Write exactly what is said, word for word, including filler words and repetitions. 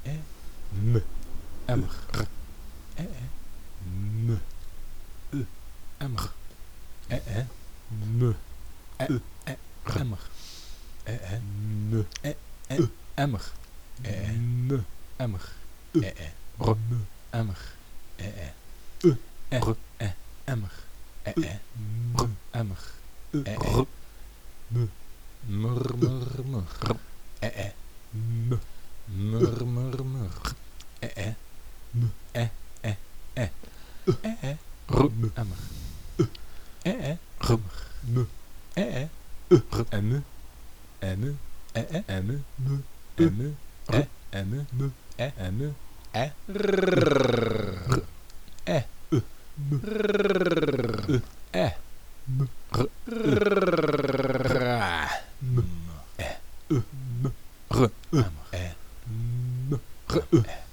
e, m, emmer, e, e, m, e, emmer, e, e, m, e, e, emmer, e, e, m, e, e, emmer, e, e, m, emmer, e, e, r, emmer, e, e, e, e, emmer, e, e, r, emmer, e, e, m, mur, mur, mur, e, e, m, mur, mur, mur, e, e, m, e, e, e, e, e, r, emmer, e, e, r, m, e, e, r, m, m, e, e, m, m, m, e, m, m, e, m, e, rrrr, e, rrrr, e, m, rrrr, m, e, m, r, emmer, e, m, r, e.